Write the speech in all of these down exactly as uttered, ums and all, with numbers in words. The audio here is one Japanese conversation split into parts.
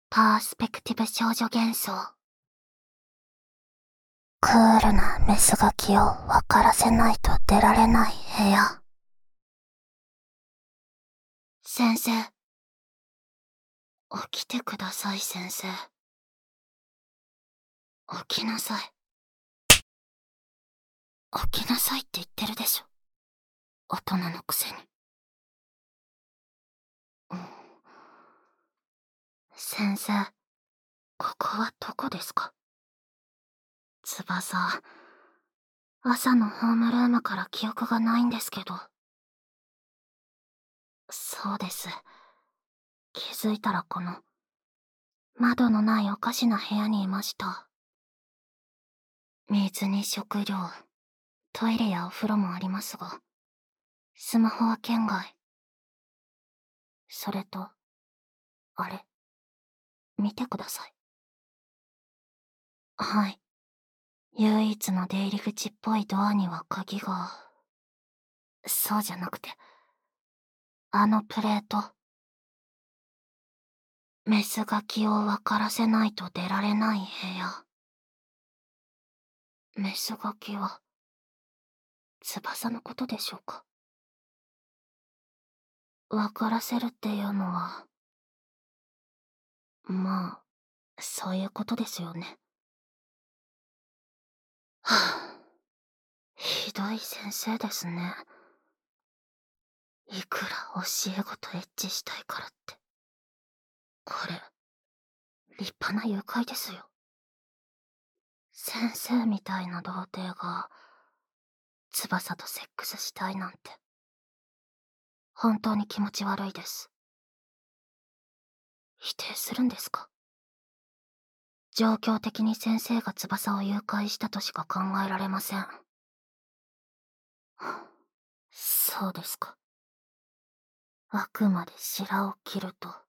パースペクティブ少女幻想。クールなメスガキを分からせないと出られない部屋。先生。起きてください、先生。起きなさい。起きなさいって言ってるでしょ。大人のくせに。うん、先生、ここはどこですか？翼、朝のホームルームから記憶がないんですけど。そうです。気づいたらこの、窓のないおかしな部屋にいました。水に食料、トイレやお風呂もありますが、スマホは圏外。それと、あれ、見てください。はい。唯一の出入り口っぽいドアには鍵が、そうじゃなくて、あのプレート。メスガキを分からせないと出られない部屋。メスガキは、翼のことでしょうか？分からせるっていうのは、まあ、そういうことですよね。はぁ、ひどい先生ですね。いくら教え子とエッチしたいからって。これ、立派な誘拐ですよ。先生みたいな童貞が、翼とセックスしたいなんて。本当に気持ち悪いです。否定するんですか？状況的に先生が翼を誘拐したとしか考えられません。そうですか。あくまで白を切ると。は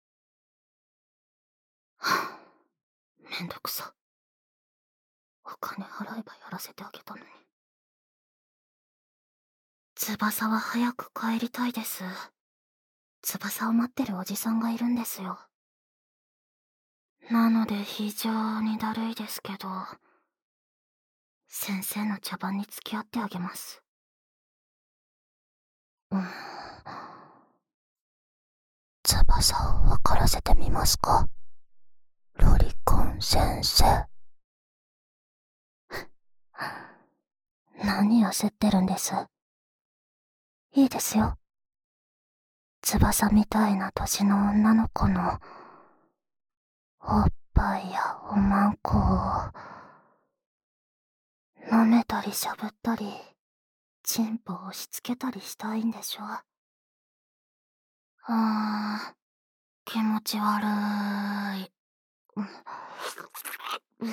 ぁ、めんどくさ。お金払えばやらせてあげたのに。翼は早く帰りたいです。翼を待ってるおじさんがいるんですよ。なので非常にだるいですけど、先生の茶番に付き合ってあげます。うん。翼を分からせてみますか？ロリコン先生。何焦ってるんです？いいですよ。翼みたいな年の女の子のおっぱいやおまんこを舐めたりしゃぶったり、チンポを押し付けたりしたいんでしょ。あー、気持ち悪い。うんうん、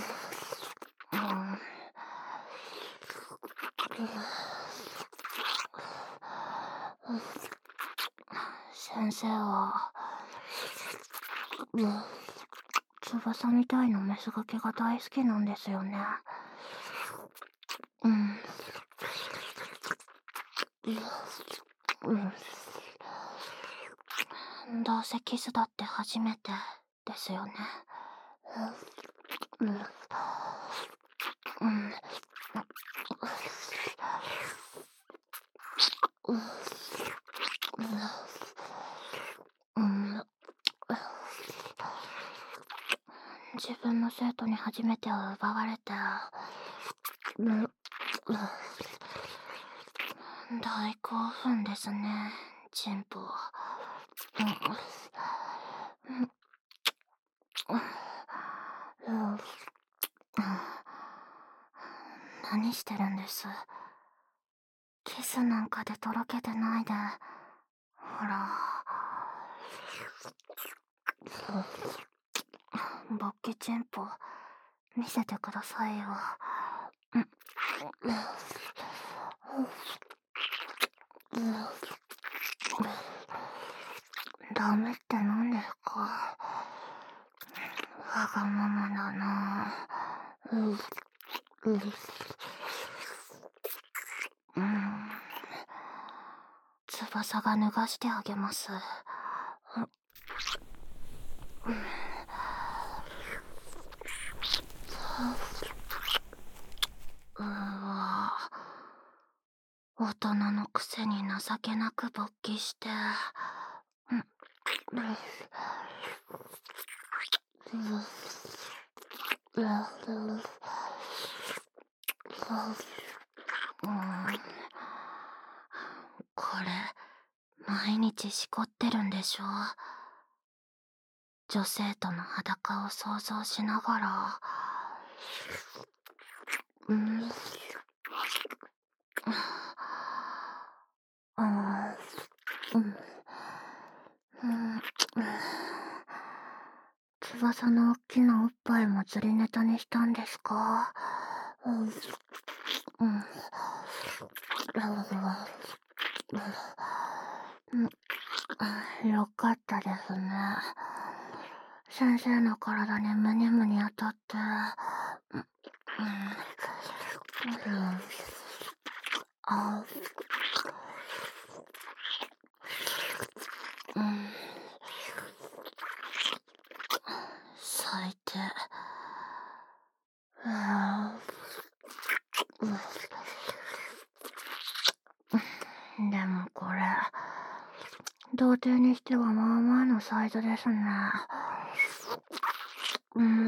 先生は、翼みたいなメスガキが大好きなんですよね。うん。うん。どうせキスだって初めてですよね。うん。うん。うん。自分の生徒に初めては奪われて、うん、大興奮ですね、チンポ。何してるんです？キスなんかでとろけてないで。ほら。ボッケチンポ、見せてくださいよ。ダメって何ですか？わがままだな。うん。うん。うん。翼が脱がしてあげます。 勃起して、うん、うん、これ、毎日しこってるんでしょ。女性との裸を想像しながら、うん、ああ、うん、うん、翼の大きなおっぱいも釣りネタにしたんですか？うん、うん、うん、よかったですね。先生の体にムニムニ当たって、うん、うん、あ、うん、最低。でもこれ、童貞にしてはまあまあのサイズですね。うん、うん、うん、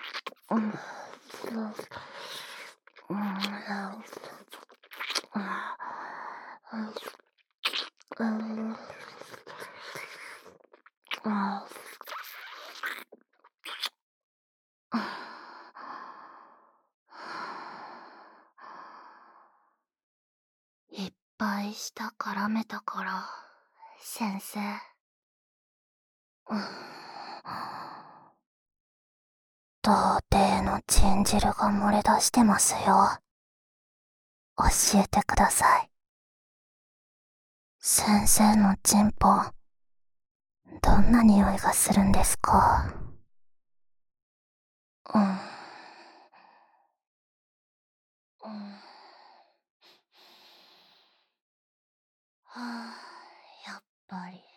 うん、うん、いっぱい舌絡めたから、先生。童貞のチン汁が漏れ出してますよ。教えてください。先生のチンポ、どんな匂いがするんですか？うん。うん。はあ、やっぱり。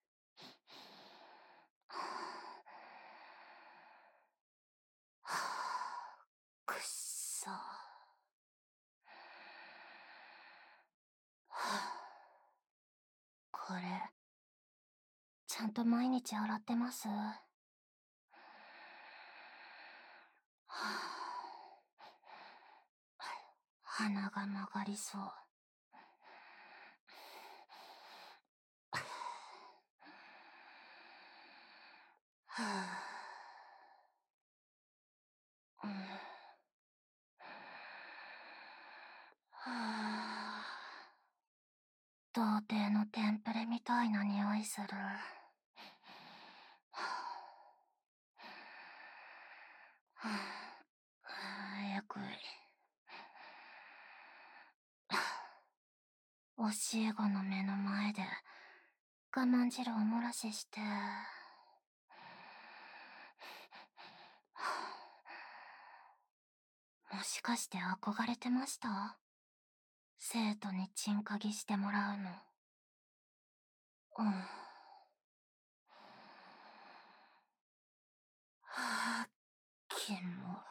はあ、くっそ。はあ、これ、ちゃんと毎日洗ってます？はあ、鼻が曲がりそう。はあ、うん、はあ、童貞のテンプレみたいな匂いする。はあ、はあ、よくい。教え子の目の前で我慢汁を漏らしして、もしかして憧れてました？生徒にチンカギしてもらうの。うん。はあ、キモ。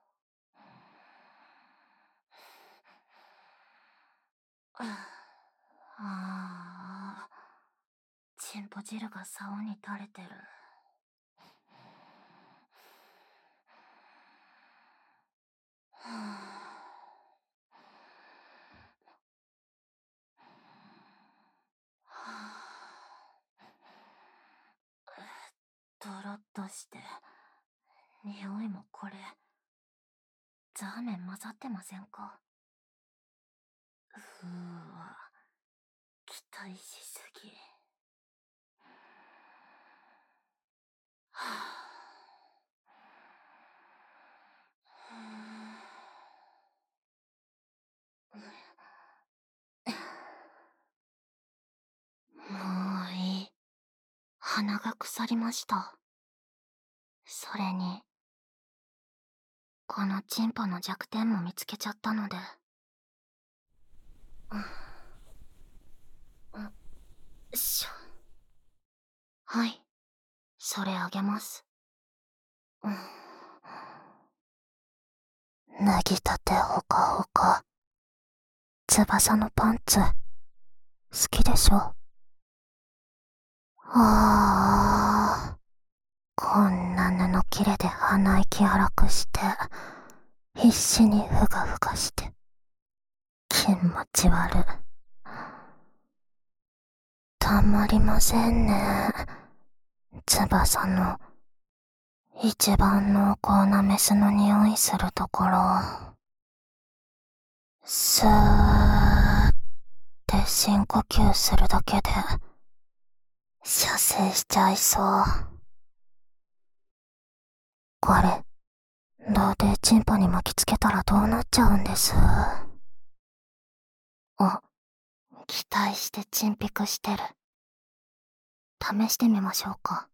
ああ、チンポ汁が竿に垂れてる。はあ、はあ、ドロッとして、匂いもこれ、ザーメン混ざってませんか？うーわ、期待しすぎ。はあ、もういい。鼻が腐りました。それに、このチンポの弱点も見つけちゃったので。うん、うん、しょ。はい、それあげます。うん。脱ぎたてほかほか。翼のパンツ、 きでしょ。ああ、こんな布切れで鼻息荒くして必死にふがふがして気持ち悪い。たまりませんね。翼の一番濃厚なメスの匂いするところ。スーって深呼吸するだけで射精しちゃいそう。これ童貞チンポに巻きつけたらどうなっちゃうんです？お、期待してチンピクしてる。試してみましょうか。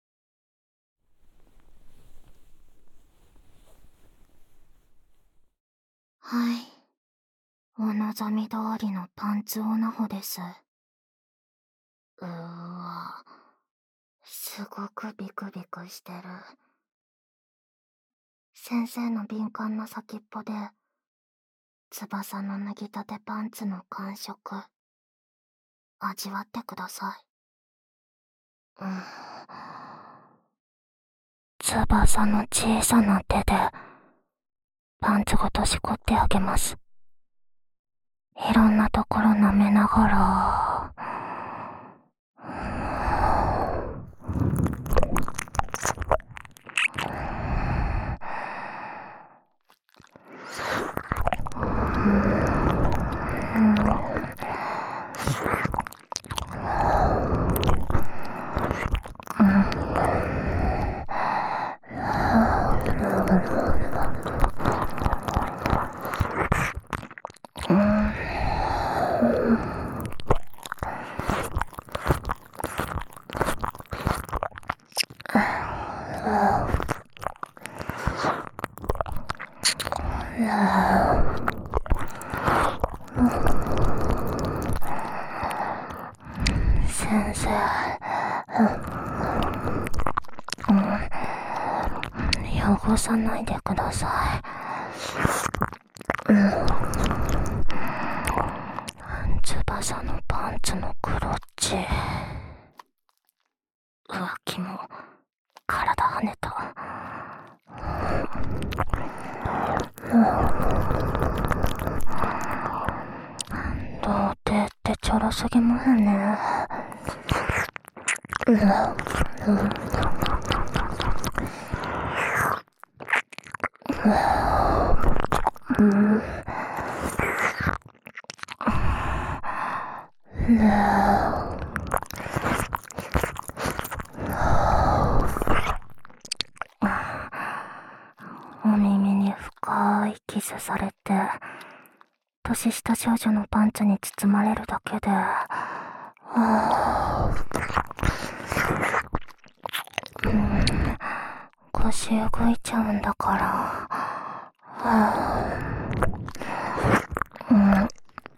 はい、お望み通りのパンツオナホです。うーわ、すごくビクビクしてる。先生の敏感な先っぽで翼の脱ぎたてパンツの感触味わってください。うん、翼の小さな手でパンツごとしこってあげます。いろんなところ舐めながら、先生、うん、汚さないでください。うん、翼のパンツのクロッチ、浮気も体跳ねた。童貞ってちょろすぎますね。うんうんお耳に深いキスされて年下少女のパンツに包まれるだけで、うん、腰動いちゃうんだから、うん、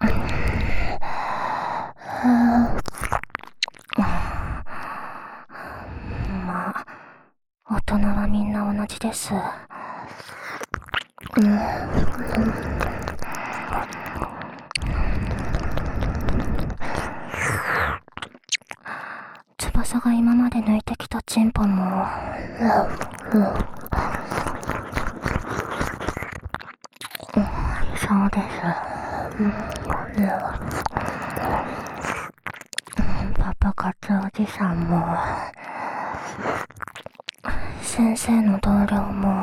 まあ大人はみんな同じです。うん、翼が今まで抜いてきたチンポも、うん、そうです。うん、パパ活おじさんも先生の同僚も、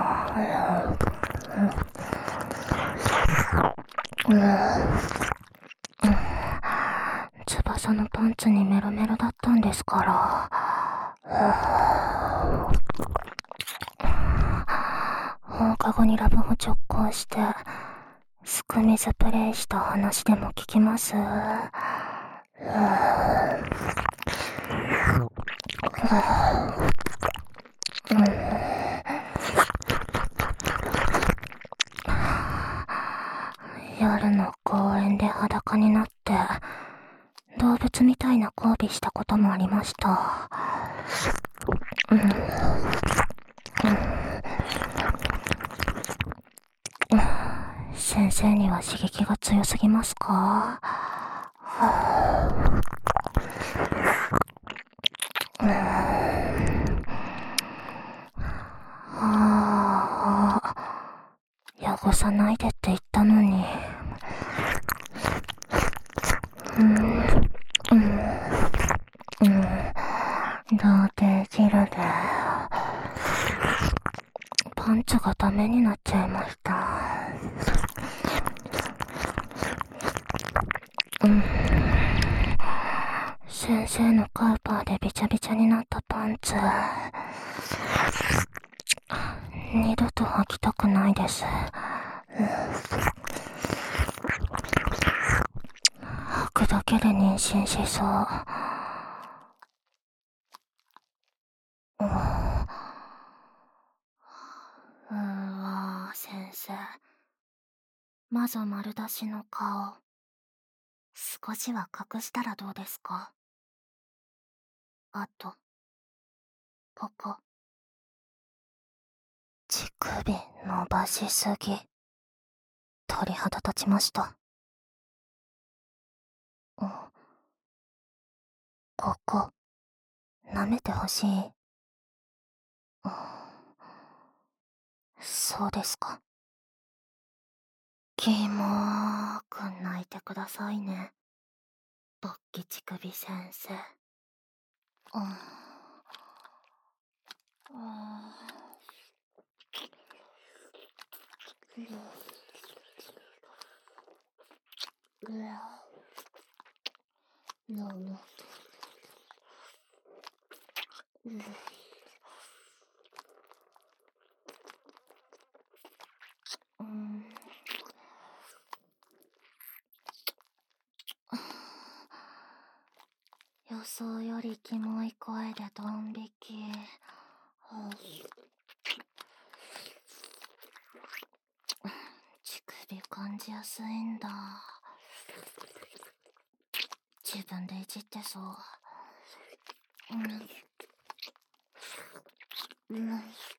うんうん、翼のパンツにメロメロだったんですから。放課後にラブホ直行してすく水プレイした話でも聞きます？夜の公園で裸になって動物みたいな交尾したこともありました。うん、うんうん、先生には刺激が強すぎますか？は汚さないでって言ったのに。うん、うん、うん、童貞汁で、パンツがダメになっちゃいました。うん。先生のカウパーでびちゃびちゃになったパンツ、二度と履きたくないです。履くだけで妊娠しそう。うーわー、先生。魔女丸出しの顔、少しは隠したらどうですか？あと、ここ。乳首伸ばしすぎ。鳥肌立ちました。うん。ここ、舐めてほしい。うん。そうですか。キモーく泣いてくださいね。勃起乳首先生。うん。うん。うわ。なな。うん。うん。予想よりキモい声でドン引き。乳首感じやすいんだ。自分でいじってそう。うん。うん。うん。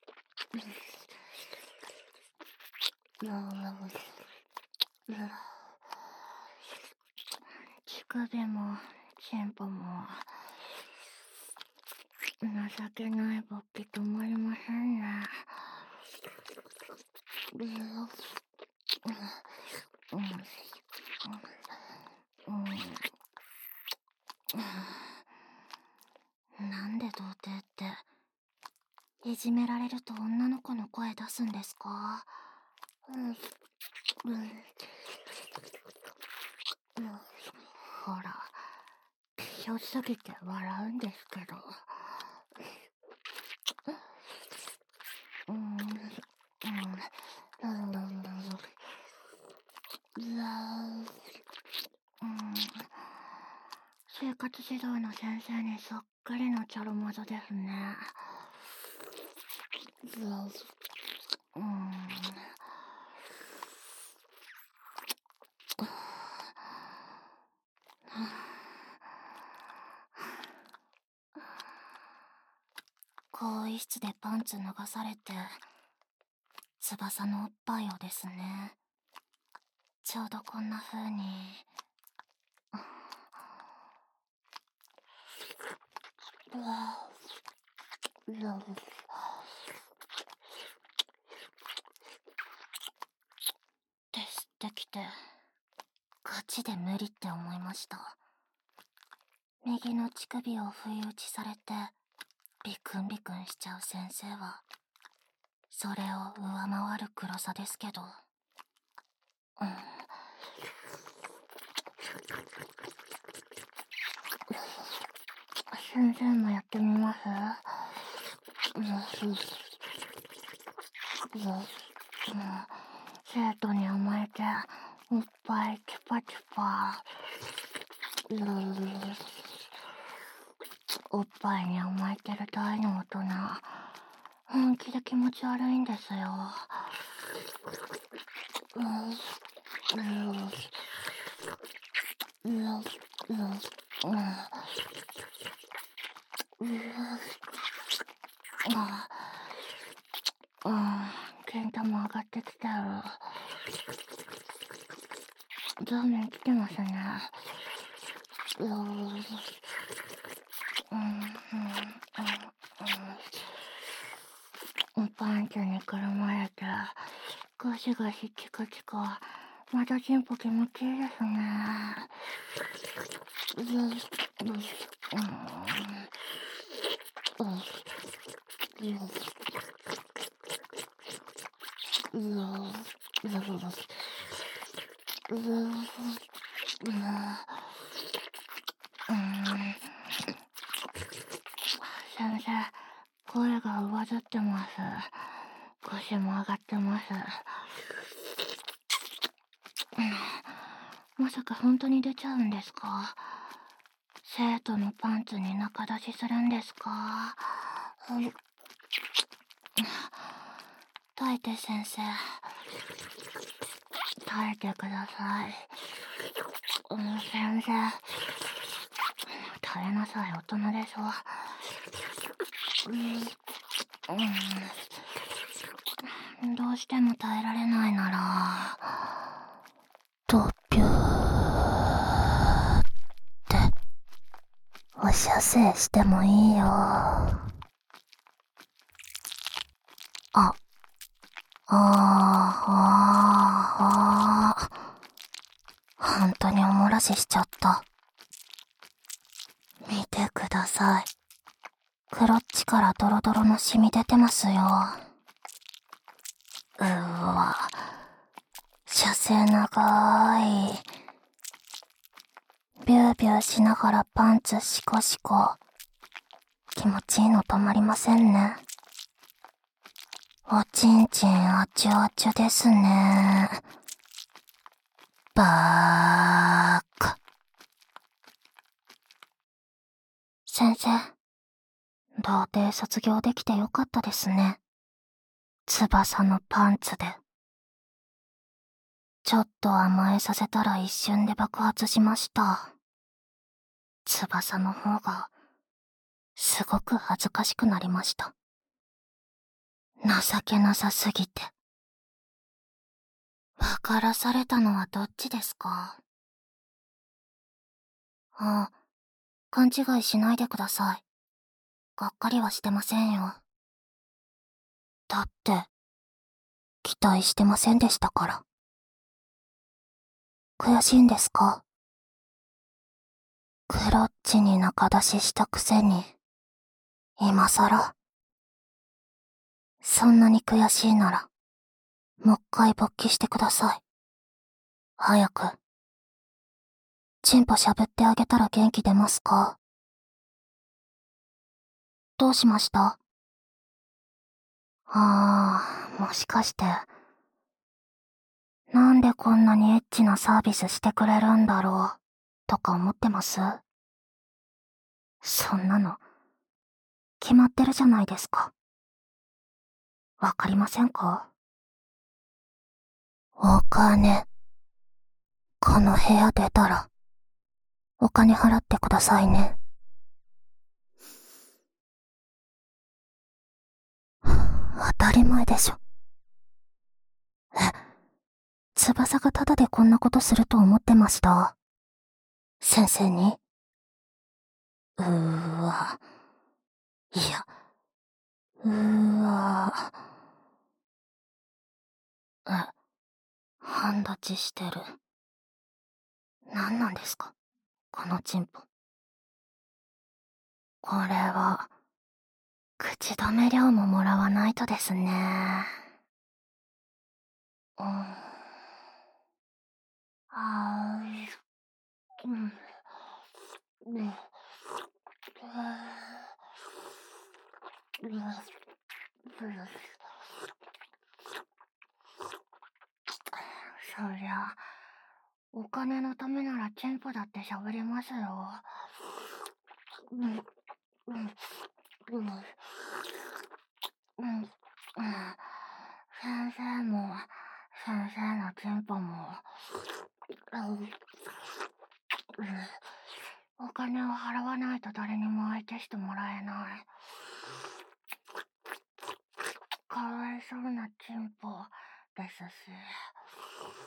乳首もチンポも情けない勃起止まりませんね。うん。うん。なんで童貞っていじめられると女の子の声出すんですか？うん。うん。ほら、ひょすぎて笑うんですけど。うん。うん。うん。うん。生活指導の先生にそっくりのチャロマゾですね。うん。更衣室でパンツ脱がされて、翼のおっぱいをですね。ちょうどこんな風に。うわうわですってきて、ガチで無理って思いました。右の乳首を不意打ちされてビクンビクンしちゃう先生はそれを上回る黒さですけど。うん。先生もやってみます？うん。生徒に甘えておっぱいチュパチュパ。おっぱいに甘えてる大の大人、本気で気持ち悪いんですよ。うん、ケンタも上がってきたよ。ザーメン来てますね。うん、うん、うん、うん。パンツにくるまれて、ぐガシガシチカチカ。またチンポ気持ちいいですね。ううんうんうん先生、声が上ずってます。腰も上がってます。まさか本当に出ちゃうんですか？生徒のパンツに中出しするんですか？耐えて先生。耐えてください。うん、先生。耐えなさい、大人でしょ。うん、どうしても耐えられないなら、ドピューってお射精してもいいよ。あ、あーあーあー本当におもらししちゃった。見てください。クロッチからドロドロの染み出てますよ。うーわ、射精長い。ビュービューしながらパンツシコシコ。気持ちいいの止まりませんね。おちんちんあちゅあちゅですね。ばーか。先生、童貞卒業できてよかったですね。翼のパンツで。ちょっと甘えさせたら一瞬で爆発しました。翼の方が、すごく恥ずかしくなりました。情けなさすぎて。分からされたのはどっちですか？ああ、勘違いしないでください。がっかりはしてませんよ。だって、期待してませんでしたから。悔しいんですか？クロッチに中出ししたくせに、今さら。そんなに悔しいなら、もっかい勃起してください。早く。チンポしゃぶってあげたら元気出ますか？どうしました？あー、もしかして、なんでこんなにエッチなサービスしてくれるんだろう、とか思ってます？そんなの、決まってるじゃないですか。わかりませんか？お金。この部屋出たら、お金払ってくださいね。当たり前でしょ。え、翼がタダでこんなことすると思ってました？先生に？うーわ。いや、うーわ。え、半立ちしてる。何なんですか、このチンポ。これは、口止め料ももらわないとですね。うん。あー、うん。うん。そりゃ、お金のためならチンポだって喋りますよ。うん、うん、うん、うん。先生も、先生のチンポも、お金を払わないと誰にも相手してもらえない。かわいそうなチンポですし。